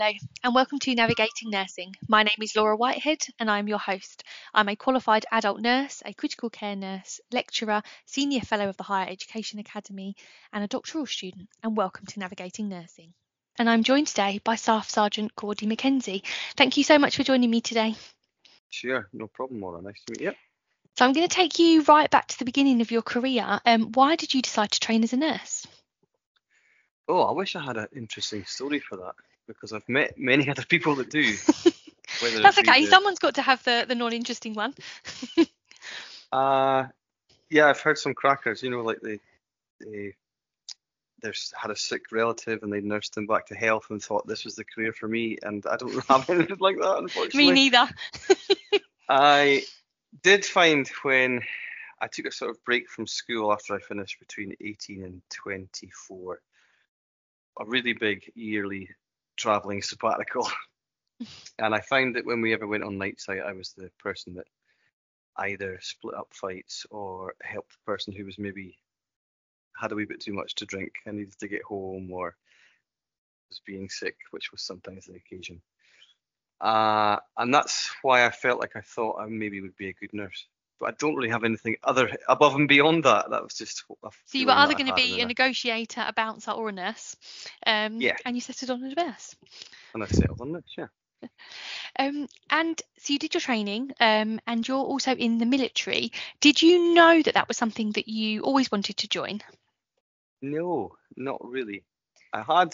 Hello, and welcome to Navigating Nursing. My name is Laura Whitehead, and I'm your host. I'm a qualified adult nurse, a critical care nurse, lecturer, senior fellow of the Higher Education Academy, and a doctoral student. And welcome to Navigating Nursing. And I'm joined today by Staff Sergeant Gordy McKenzie. Thank you so much for joining me today. Sure, no problem, Laura. Nice to meet you. So I'm going to take you right back to the beginning of your career. Why did you decide to train as a nurse? Oh, I wish I had an interesting story for that, because I've met many other people that do. That's okay. Someone's got to have the non-interesting one. Yeah, I've heard some crackers. Like they had a sick relative and they nursed them back to health and thought this was the career for me, and I don't have anything like that, unfortunately. Me neither. I did find when I took a sort of break from school after I finished between 18 and 24, a really big yearly travelling sabbatical. And I found that when we ever went on night site, I was the person that either split up fights or helped the person who was maybe had a wee bit too much to drink and needed to get home, or was being sick, which was sometimes the occasion. And that's why I felt like I thought I maybe would be a good nurse. But I don't really have anything other above and beyond that. That was just so you were either going to be a negotiator, a bouncer, or a nurse. Yeah. And you settled on a nurse. And I settled on it, yeah. And so you did your training, and you're also in the military. Did you know that was something that you always wanted to join? No, not really. I had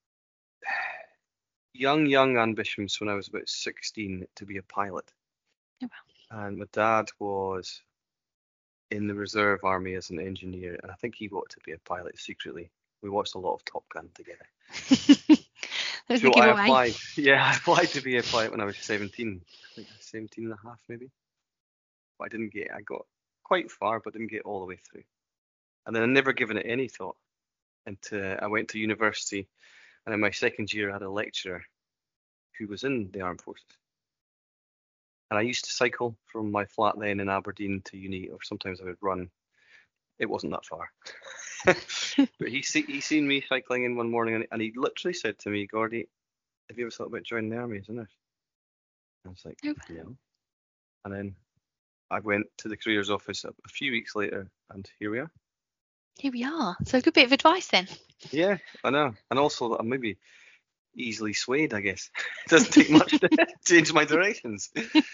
young ambitions when I was about 16 to be a pilot. Oh, wow. And my dad was in the reserve army as an engineer, and I think he wanted to be a pilot secretly. We watched a lot of Top Gun together. So I applied to be a pilot when I was 17. I think 17 and a half maybe. But I got quite far, but didn't get all the way through. And then I never given it any thought until I went to university. And in my second year, I had a lecturer who was in the armed forces. And I used to cycle from my flat then in Aberdeen to uni, or sometimes I would run. It wasn't that far. But he seen me cycling in one morning, and he literally said to me, "Gordy, have you ever thought about joining the army as a nurse?" I was like, "No." And then I went to the careers office a few weeks later, and here we are. Here we are. So a good bit of advice then. Yeah, I know. And also I'm maybe easily swayed, I guess. It doesn't take much to change my directions.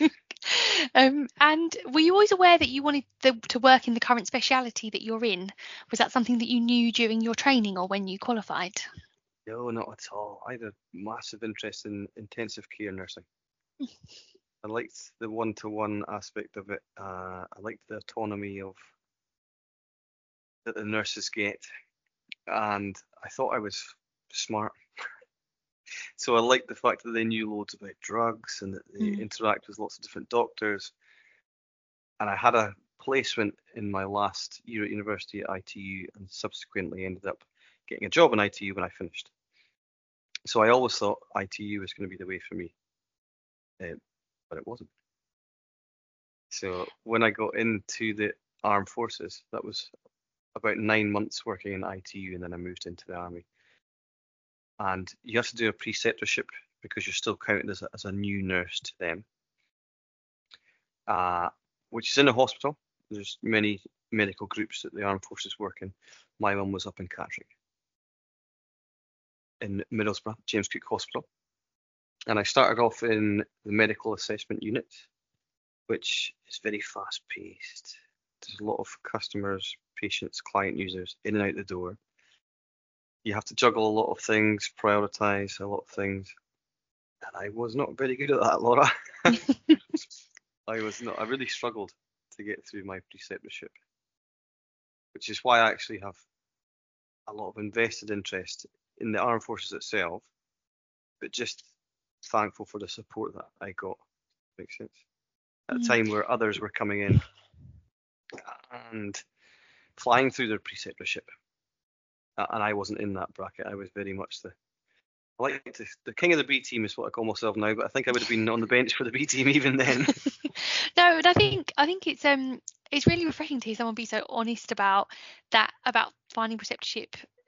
And were you always aware that you wanted to work in the current speciality that you're in? Was that something that you knew during your training or when you qualified? No, not at all. I had a massive interest in intensive care nursing. I liked the one-to-one aspect of it. I liked the autonomy that the nurses get, and I thought I was smart. So I liked the fact that they knew loads about drugs and that they interact with lots of different doctors. And I had a placement in my last year at university at ITU, and subsequently ended up getting a job in ITU when I finished. So I always thought ITU was going to be the way for me, but it wasn't. So when I got into the armed forces, that was about 9 months working in ITU, and then I moved into the army. And you have to do a preceptorship because you're still counted as a new nurse to them, which is in a hospital. There's many medical groups that the armed forces work in. My one was up in Catterick, in Middlesbrough, James Cook Hospital. And I started off in the medical assessment unit, which is very fast paced. There's a lot of customers, patients, client users in and out the door. You have to juggle a lot of things, prioritize a lot of things. And I was not very good at that, Laura. I really struggled to get through my preceptorship, which is why I actually have a lot of invested interest in the armed forces itself, but just thankful for the support that I got. Makes sense. At a time where others were coming in and flying through their preceptorship, and I wasn't in that bracket. I was very much the king of the B team is what I call myself now, but I think I would have been on the bench for the B team even then. No, and I think it's really refreshing to hear someone be so honest about that, about finding preceptorship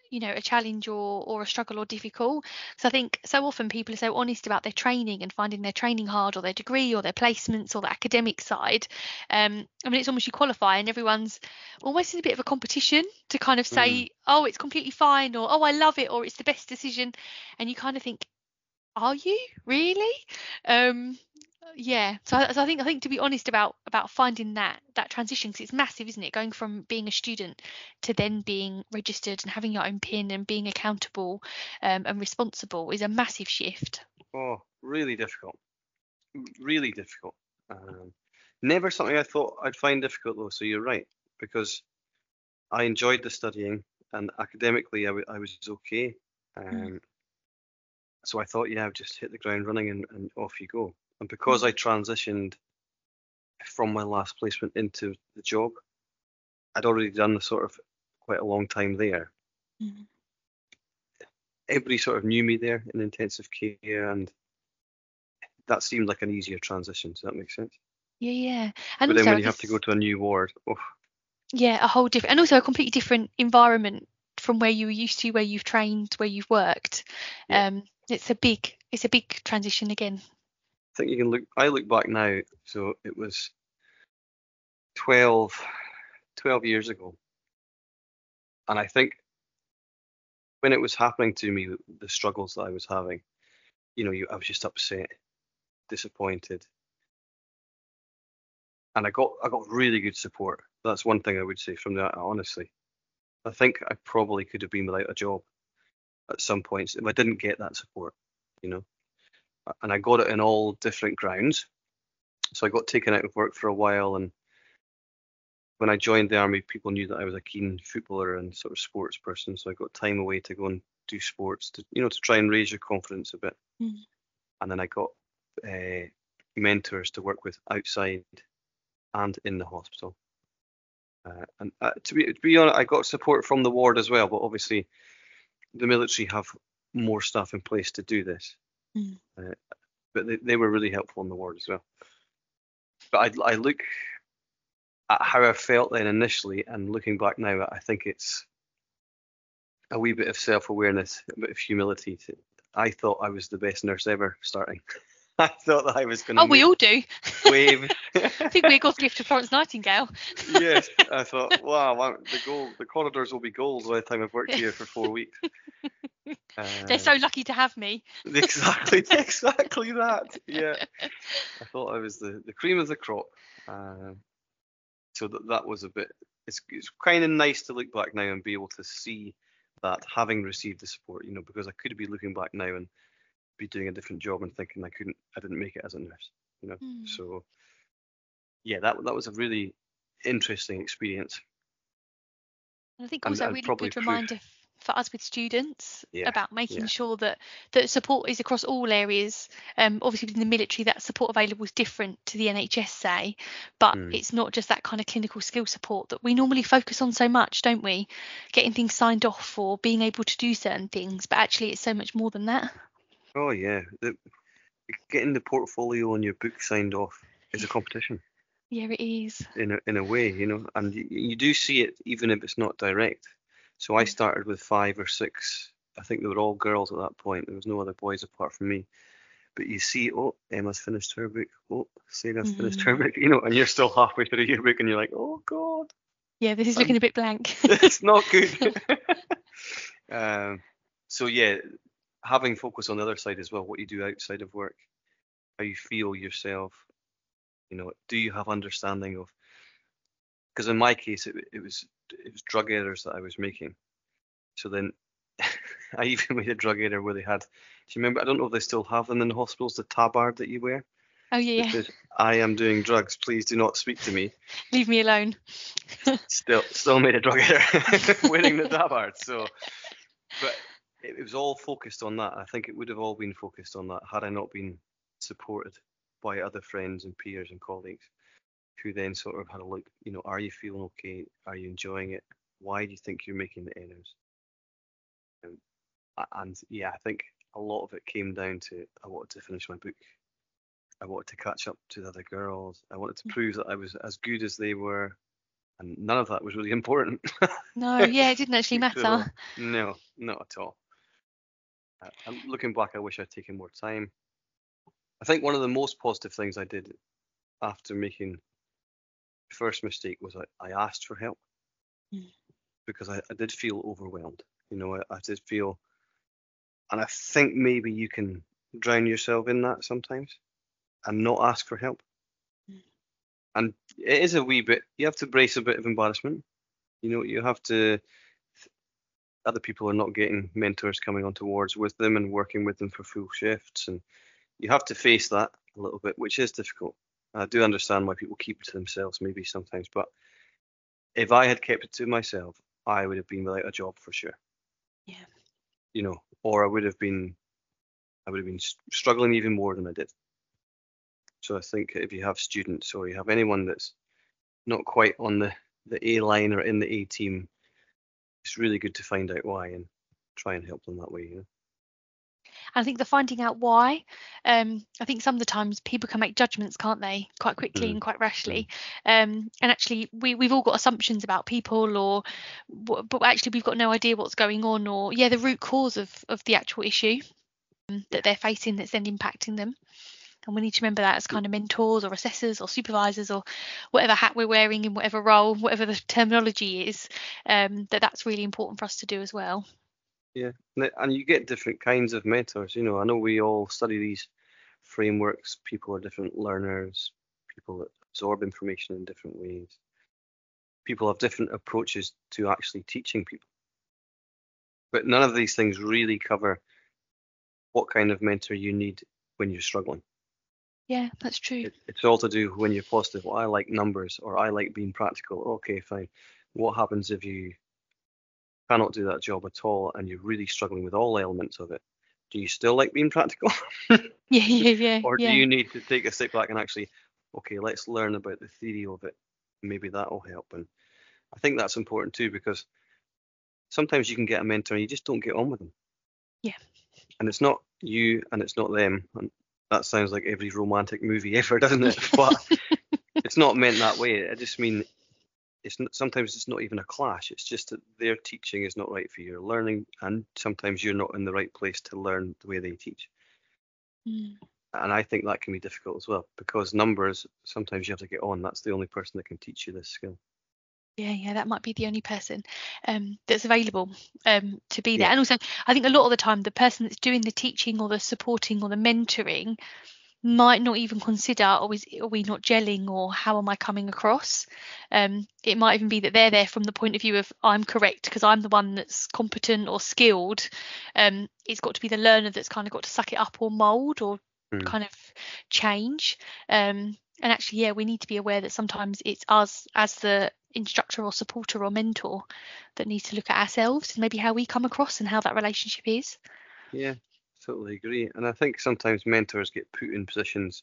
a challenge or a struggle or difficult. Because I think so often people are so honest about their training and finding their training hard, or their degree or their placements or the academic side. I mean, it's almost you qualify and everyone's almost in a bit of a competition to kind of Mm, say, oh, it's completely fine, or oh, I love it, or it's the best decision. And you kind of think, are you really? Um, yeah. So I think to be honest about finding that transition, because it's massive, isn't it? Going from being a student to then being registered and having your own PIN and being accountable and responsible is a massive shift. oh, really difficult. Really difficult. Um, Never something I thought I'd find difficult though. So you're right, because I enjoyed the studying and academically I was okay. Mm, Um, so I thought, yeah, I'd just hit the ground running and off you go. And because mm, I transitioned from my last placement into the job, I'd already done the sort of quite a long time there. mm. Everybody sort of knew me there in intensive care, and that seemed like an easier transition. Does that make sense? Yeah, yeah. And But then also, when I you have to go guess, to a new ward, oh, yeah, a whole different, and also a completely different environment from where you were used to, where you've trained, where you've worked. yeah. It's a big transition again. I think you can look. I look back now, so it was 12, 12 years ago, and I think when it was happening to me, the struggles that I was having, I was just upset, disappointed, and I got really good support. That's one thing I would say from that. Honestly, I think I probably could have been without a job at some points if I didn't get that support. You know, and I got it in all different grounds. So I got taken out of work for a while, and when I joined the army, people knew that I was a keen footballer and sort of sports person. So I got time away to go and do sports to try and raise your confidence a bit. Mm. And then I got mentors to work with outside and in the hospital. And to be honest, I got support from the ward as well. But obviously, the military have more staff in place to do this. Mm. Uh, but they were really helpful in the ward as well. But I look at how I felt then initially, and looking back now, I think it's a wee bit of self-awareness, a bit of humility. I thought I was the best nurse ever starting. I thought that I was going to Oh, we make all do. waves. I think we're God's gift to Florence Nightingale. Yes, I thought, wow, the corridors will be gold by the time I've worked here for 4 weeks. They're Uh, so lucky to have me. exactly that. Yeah, I thought I was the cream of the crop. Um, so that was a bit. It's kind of nice to look back now and be able to see that having received the support, because I could be looking back now and be doing a different job and thinking I didn't make it as a nurse. Mm. So yeah, that was a really interesting experience, And I think and also a and really probably good proof. reminder for us with students Yeah, about making yeah. sure that support is across all areas. Obviously within the military, that support available is different to the NHS, say, but Mm. it's not just that kind of clinical skill support that we normally focus on so much, don't we? Getting things signed off or being able to do certain things, but actually it's so much more than that. Oh yeah, getting the portfolio on your book signed off is a competition Yeah, it is. in a way, and you do see it even if it's not direct. So I Mm. started with 5 or 6. I think they were all girls at that point. There was no other boys apart from me. But you see, oh, Emma's finished her book. Oh, Sarah's finished her Mm. book. And you're still halfway through your book, and you're like, oh God, Yeah, this is looking I'm, a bit blank. it's not good. um, so yeah, having focus on the other side as well, what you do outside of work, how you feel yourself. Do you have understanding of? Because in my case, it was drug errors that I was making. So then, I even made a drug error where they had. Do you remember? I don't know if they still have them in the hospitals. The tabard that you wear Oh that yeah, says, "I am doing drugs. Please do not speak to me." leave me alone. Still made a drug error wearing the tabard. So, but it was all focused on that. I think it would have all been focused on that had I not been supported by other friends and peers and colleagues who then sort of had a look, are you feeling okay? Are you enjoying it? Why do you think you're making the errors? Um, and yeah, I think a lot of it came down to I wanted to finish my book. I wanted to catch up to the other girls. I wanted to prove that I was as good as they were. And none of that was really important. No, yeah, it didn't actually Truth be told. matter. No, not at all. And looking back, I wish I'd taken more time. I think one of the most positive things I did after making the first mistake was I asked for help, Mm. because I did feel overwhelmed. I did feel, and I think maybe you can drown yourself in that sometimes and not ask for help. Mm. And it is a wee bit, you have to brace a bit of embarrassment. You have to, other people are not getting mentors coming onto wards with them and working with them for full shifts. And you have to face that a little bit, which is difficult. I do understand why people keep it to themselves maybe sometimes, but if I had kept it to myself, I would have been without a job for sure. Yeah. Or I would have been struggling even more than I did. So I think if you have students or you have anyone that's not quite on the A line or in the A team, it's really good to find out why and try and help them that way. I think the finding out why, I think some of the times people can make judgments, can't they, quite quickly Mm, and quite rashly. mm, And actually, we've all got assumptions about people, but actually we've got no idea what's going on, or the root cause of the actual issue yeah. that they're facing that's then impacting them. And we need to remember that as kind of mentors or assessors or supervisors or whatever hat we're wearing in whatever role, whatever the terminology is, that's really important for us to do as well. Yeah. And you get different kinds of mentors. I know we all study these frameworks. People are different learners. People that absorb information in different ways. People have different approaches to actually teaching people. But none of these things really cover what kind of mentor you need when you're struggling. Yeah, that's true. It's all to do when you're positive. Well, I like numbers or I like being practical. Okay, fine. What happens if you cannot do that job at all and you're really struggling with all elements of it? Do you still like being practical? Yeah, yeah, yeah, Or do yeah. you need to take a step back and actually, okay, let's learn about the theory of it. Maybe that will help. And I think that's important too, because sometimes you can get a mentor and you just don't get on with them. Yeah. And it's not you and it's not them. And that sounds like every romantic movie ever, doesn't it? But it's not meant that way. I just mean sometimes it's not even a clash. It's just that their teaching is not right for your learning, and sometimes you're not in the right place to learn the way they teach. Mm. And I think that can be difficult as well, because numbers, sometimes you have to get on. That's the only person that can teach you this skill. Yeah, that might be the only person that's available to be there. Yeah. And also, I think a lot of the time, the person that's doing the teaching or the supporting or the mentoring might not even consider, are we not gelling, or how am I coming across? It might even be that they're there from the point of view of I'm correct because I'm the one that's competent or skilled. It's got to be the learner that's kind of got to suck it up or mold or Mm. kind of change. And actually, we need to be aware that sometimes it's us as the instructor or supporter or mentor that needs to look at ourselves and maybe how we come across and how that relationship is. Yeah, totally agree. And I think sometimes mentors get put in positions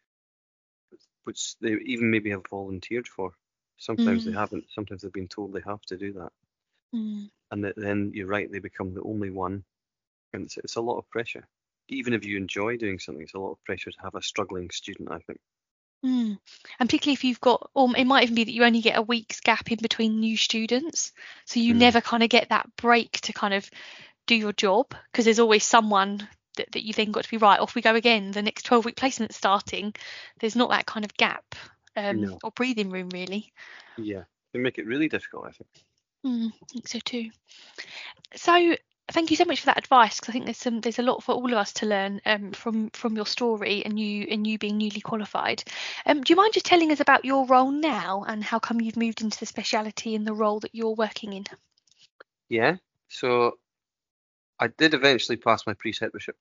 which they even maybe have volunteered for. Sometimes they Mm, haven't. Sometimes they've been told they have to do that. mm. And then you're right, they become the only one. And it's a lot of pressure. Even if you enjoy doing something, it's a lot of pressure to have a struggling student, I think. Mm. And particularly if you've got, or it might even be that you only get a week's gap in between new students. So you Mm. never kind of get that break to kind of do your job because there's always someone that you then got to be right. Off we go again. The next 12-week placement starting. There's not that kind of gap No. or breathing room really. Yeah. They make it really difficult, I think. I think so too. So thank you so much for that advice because I think there's a lot for all of us to learn from your story and you being newly qualified. Do you mind just telling us about your role now and how come you've moved into the speciality and the role that you're working in? Yeah. So I did eventually pass my preceptorship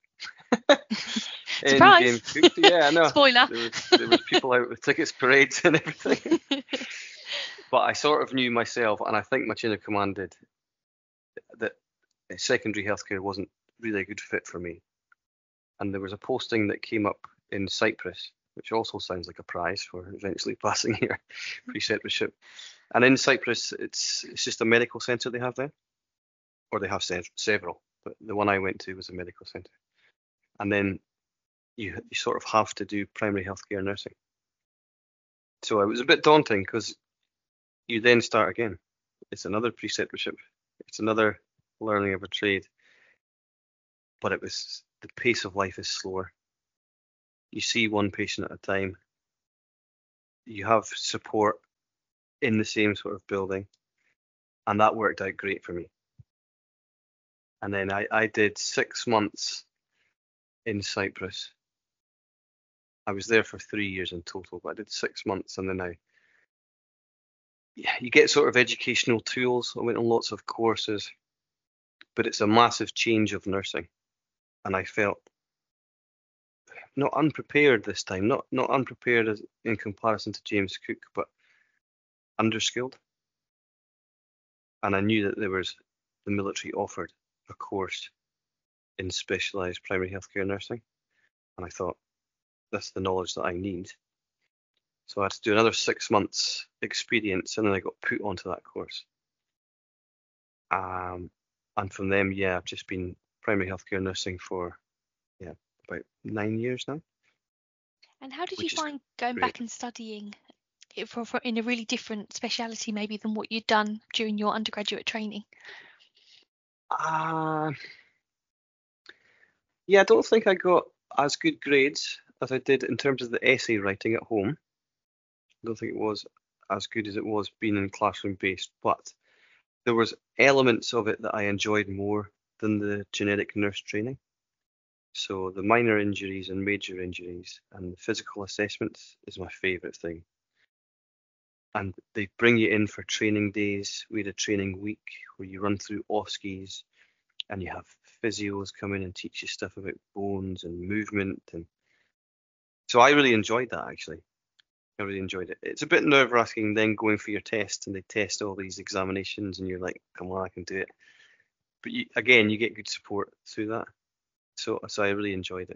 in Surprise! James Cook. Yeah, I know. Spoiler. There was people out with tickets, parades, and everything. But I sort of knew myself, and I think my chain of command did, that secondary healthcare wasn't really a good fit for me. And there was a posting that came up in Cyprus, which also sounds like a prize for eventually passing your preceptorship. And in Cyprus, it's just a medical centre they have there, or they have several. But the one I went to was a medical centre. And then you sort of have to do primary healthcare nursing. So it was a bit daunting because you then start again. It's another preceptorship. It's another learning of a trade. But the pace of life is slower. You see one patient at a time. You have support in the same sort of building. And that worked out great for me. And then I did 6 months in Cyprus. I was there for 3 years in total, but I did 6 months, and then you get sort of educational tools. I went on lots of courses, but it's a massive change of nursing. And I felt not unprepared this time, not unprepared as in comparison to James Cook, but underskilled. And I knew that the military offered a course in specialised primary healthcare nursing. And I thought, that's the knowledge that I need. So I had to do another 6 months experience, and then I got put onto that course. And from them, I've just been primary healthcare nursing for about 9 years now. And how did you find going back and studying it for in a really different speciality maybe than what you'd done during your undergraduate training? I don't think I got as good grades as I did in terms of the essay writing at home. I don't think it was as good as it was being in classroom based, but there was elements of it that I enjoyed more than the generic nurse training. So the minor injuries and major injuries and the physical assessments is my favourite thing. And they bring you in for training days. We had a training week where you run through OSCEs and you have physios come in and teach you stuff about bones and movement. And so I really enjoyed that, actually. I really enjoyed it. It's a bit nerve-wracking then going for your test, and they test all these examinations and you're like, come on, I can do it. But you get good support through that. So I really enjoyed it.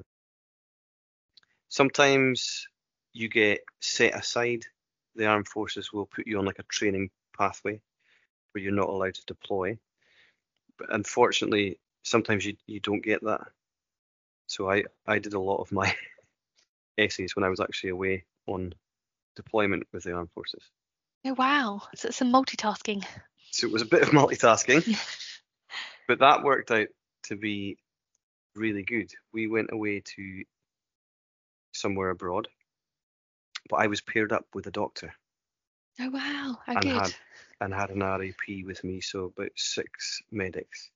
Sometimes you get set aside. The armed forces will put you on like a training pathway where you're not allowed to deploy. But unfortunately, sometimes you don't get that. So I did a lot of my essays when I was actually away on deployment with the armed forces. Oh, wow. So it's some multitasking. So it was a bit of multitasking, but that worked out to be really good. We went away to somewhere abroad, but I was paired up with a doctor. Oh, wow. How good. And had an RAP with me, so about 6 medics.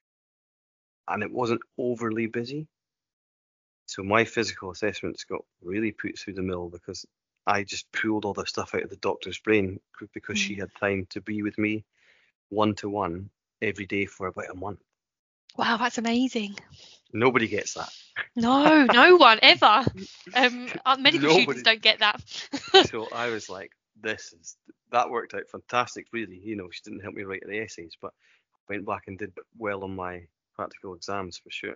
And it wasn't overly busy. So my physical assessments got really put through the mill because I just pulled all the stuff out of the doctor's brain because she had time to be with me one-to-one every day for about a month. Wow, that's amazing. Nobody gets that. No one ever. Medical students don't get that. So I was like, that worked out fantastic, really. You know, she didn't help me write the essays, but I went back and did well on my practical exams for sure.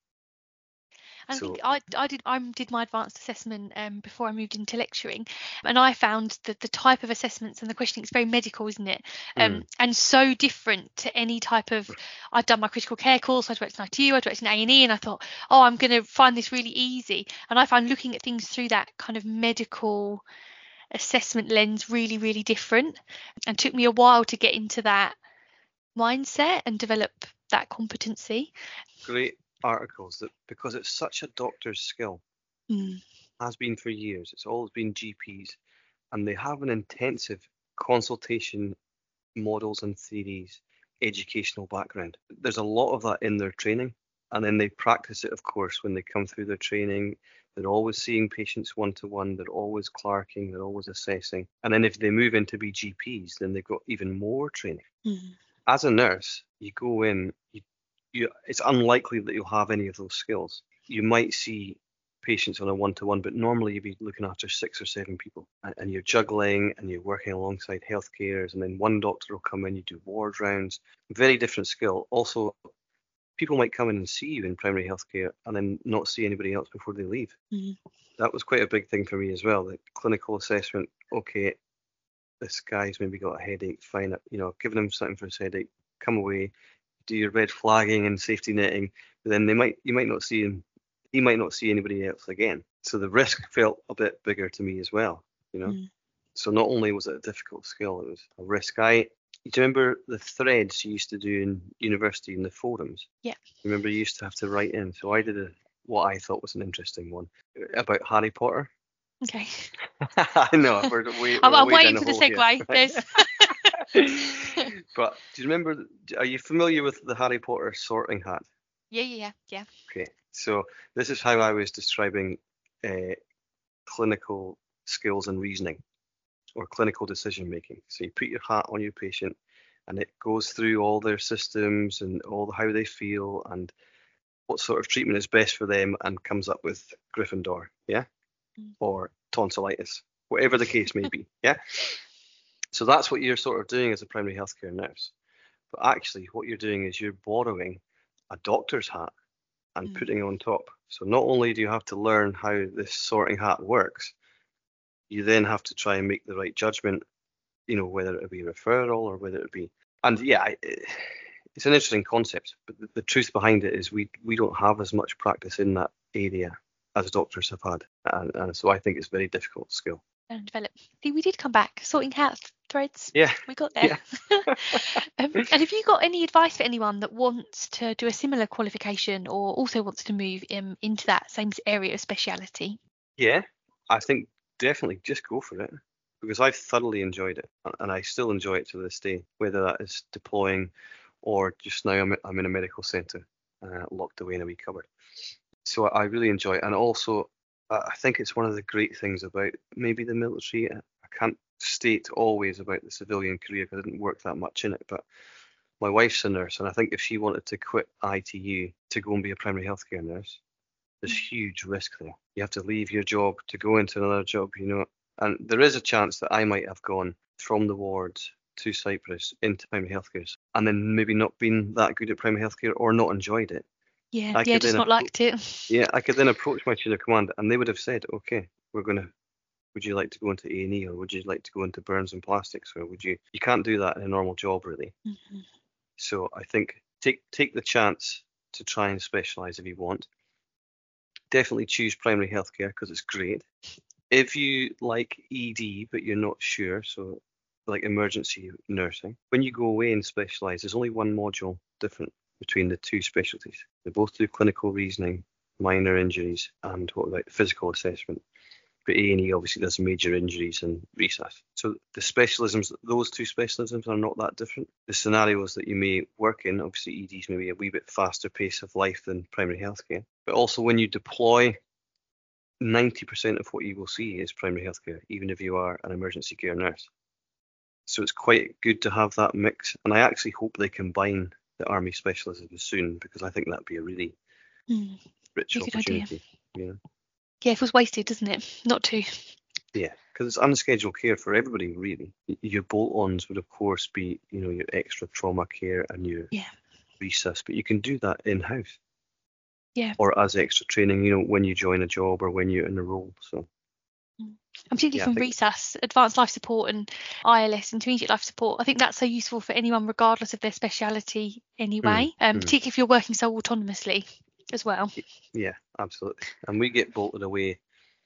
I think I did my advanced assessment before I moved into lecturing, and I found that the type of assessments and the questioning is very medical, isn't it? And so different to any type of. I'd done my critical care course, I'd worked in ITU, I'd worked in A&E, and I thought, I'm going to find this really easy. And I found looking at things through that kind of medical assessment lens really, really different, and took me a while to get into that mindset and develop that competency. Great articles that because it's such a doctor's skill, has been for years. It's always been GPs, and they have an intensive consultation models and theories, educational background. There's a lot of that in their training, and then they practice it, of course, when they come through their training. They're always seeing patients one-to-one, they're always clerking, they're always assessing. And then if they move in to be GPs, then they've got even more training. As a nurse, you go in, it's unlikely that you'll have any of those skills. You might see patients on a one-to-one, but normally you'd be looking after 6 or 7 people, and you're juggling and you're working alongside healthcares, and then one doctor will come in, you do ward rounds. Very different skill. Also, people might come in and see you in primary healthcare and then not see anybody else before they leave. That was quite a big thing for me as well. The clinical assessment, okay, this guy's maybe got a headache, fine, giving him something for his headache, come away, do your red flagging and safety netting, but then you might not see him, he might not see anybody else again. So the risk felt a bit bigger to me as well, So not only was it a difficult skill, it was a risk. Do you remember the threads you used to do in university in the forums? Yeah. Remember you used to have to write in. So I did what I thought was an interesting one about Harry Potter. Okay. I know, we're I'm way waiting down for the hole here. segue. But do you remember, are you familiar with the Harry Potter sorting hat? Yeah. Okay, so this is how I was describing clinical skills and reasoning, or clinical decision making. So you put your hat on your patient and it goes through all their systems and how they feel and what sort of treatment is best for them, and comes up with Gryffindor, yeah? Or tonsillitis, whatever the case may be, yeah? So that's what you're sort of doing as a primary healthcare nurse. But actually what you're doing is you're borrowing a doctor's hat and putting it on top. So not only do you have to learn how this sorting hat works, you then have to try and make the right judgment, whether it be referral or whether it be, and yeah, it's an interesting concept, but the truth behind it is we don't have as much practice in that area as doctors have had, and so I think it's a very difficult skill. And develop. See, we did come back. Sorting hat threads. Yeah. We got there. Yeah. And have you got any advice for anyone that wants to do a similar qualification or also wants to move into that same area of speciality? Yeah, I think definitely just go for it, because I've thoroughly enjoyed it, and I still enjoy it to this day, whether that is deploying or just now I'm in a medical centre, locked away in a wee cupboard. So I really enjoy it, and also I think it's one of the great things about maybe the military. I can't state always about the civilian career because I didn't work that much in it, but my wife's a nurse, and I think if she wanted to quit ITU to go and be a primary healthcare nurse, there's huge risk there. You have to leave your job to go into another job, and there is a chance that I might have gone from the wards to Cyprus into primary healthcare and then maybe not been that good at primary healthcare or not enjoyed it. Yeah, just not liked it. Yeah, I could then approach my chain of command and they would have said, okay, would you like to go into A&E, or would you like to go into burns and plastics, or you can't do that in a normal job really. Mm-hmm. So I think take the chance to try and specialise if you want. Definitely choose primary healthcare because it's great. If you like ED but you're not sure, so like emergency nursing, when you go away and specialise, there's only one module different between the two specialties. They both do clinical reasoning, minor injuries, and what about physical assessment. But A&E obviously does major injuries and resus. So the specialisms, those two specialisms are not that different. The scenarios that you may work in, obviously ED is maybe a wee bit faster pace of life than primary healthcare. But also when you deploy, 90% of what you will see is primary healthcare, even if you are an emergency care nurse. So it's quite good to have that mix. And I actually hope they combine the Army specialisms soon, because I think that'd be a really rich opportunity. Yeah, it feels wasted, doesn't it? Not to. Yeah, because it's unscheduled care for everybody, really. Your bolt-ons would, of course, be, your extra trauma care and your resus, but you can do that in-house. Yeah. Or as extra training, when you join a job or when you're in a role. So. And particularly from resus, advanced life support, and ILS, intermediate life support, I think that's so useful for anyone regardless of their speciality anyway, particularly if you're working so autonomously as well. Yeah, absolutely. And we get bolted away.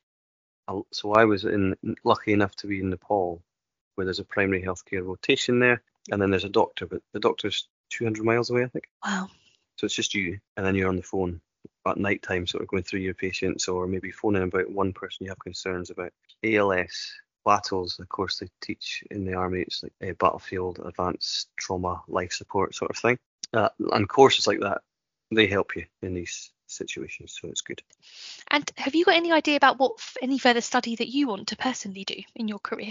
So I was lucky enough to be in Nepal, where there's a primary healthcare rotation there, and then there's a doctor, but the doctor's 200 miles away, I think. Wow. So it's just you, and then you're on the phone at night time, sort of going through your patients, or maybe phoning about one person you have concerns about. ALS, battles, of course, they teach in the Army. It's like a battlefield, advanced trauma, life support sort of thing. And courses like that, they help you in these situations, so it's good. And have you got any idea about what any further study that you want to personally do in your career?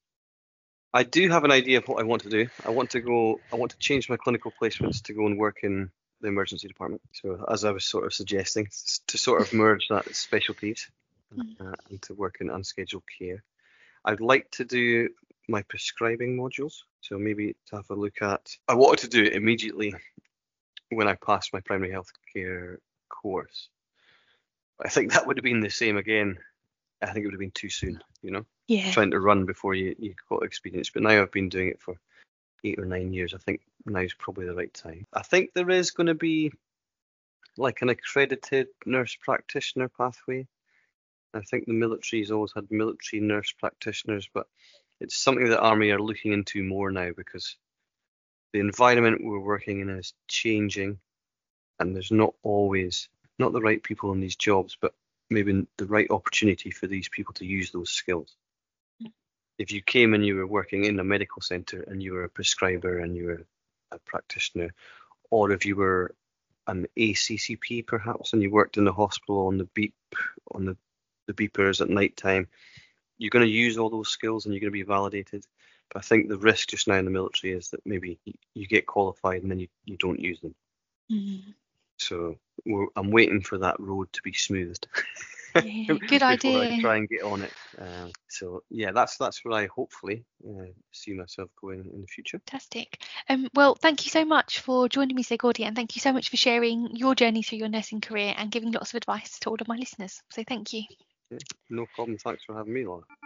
I do have an idea of what I want to do. I want to change my clinical placements to go and work in the emergency department. So as I was sort of suggesting, to sort of merge that specialties and to work in unscheduled care. I'd like to do my prescribing modules. So maybe to have a look at, I wanted to do it immediately when I passed my primary health care course. I think that would have been the same again. I think it would have been too soon, Yeah. Trying to run before you got experience. But now I've been doing it for 8 or 9 years. I think now's probably the right time. I think there is going to be like an accredited nurse practitioner pathway. I think the military's always had military nurse practitioners, but it's something that Army are looking into more now, because the environment we're working in is changing, and there's not always not the right people in these jobs, but maybe the right opportunity for these people to use those skills. If you came and you were working in a medical centre and you were a prescriber and you were a practitioner, or if you were an ACCP perhaps and you worked in the hospital on the beepers at night time, you're going to use all those skills and you're going to be validated. But I think the risk just now in the military is that maybe you get qualified and then you don't use them. So I'm waiting for that road to be smoothed. Yeah, good before idea. I try and get on it. So yeah, that's where I hopefully see myself going in the future. Fantastic. Well, thank you so much for joining me today, Gordy, and thank you so much for sharing your journey through your nursing career and giving lots of advice to all of my listeners. So thank you. Yeah, no problem. Thanks for having me, Laura.